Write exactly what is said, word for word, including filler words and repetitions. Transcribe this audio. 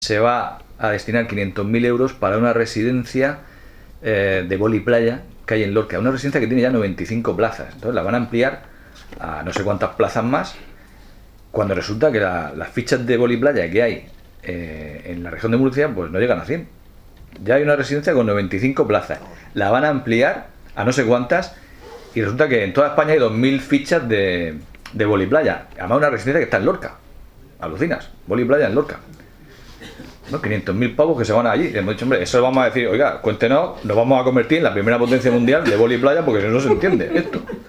se va a destinar quinientos mil euros para una residencia eh, de boli playa que hay en Lorca, una residencia que tiene ya noventa y cinco plazas, entonces la van a ampliar a no sé cuántas plazas más, cuando resulta que la, las fichas de boli playa que hay eh, en la región de Murcia pues no llegan a cien. Ya hay una residencia con noventa y cinco plazas, la van a ampliar a no sé cuántas y resulta que en toda España hay dos mil fichas de, de boli playa, además una residencia que está en Lorca. Alucinas, boli playa en Lorca. ¿No? quinientos mil pavos que se van allí. Y hemos dicho, hombre, eso vamos a decir, oiga, cuéntenos, nos vamos a convertir en la primera potencia mundial de boli playa porque si no, no se entiende esto.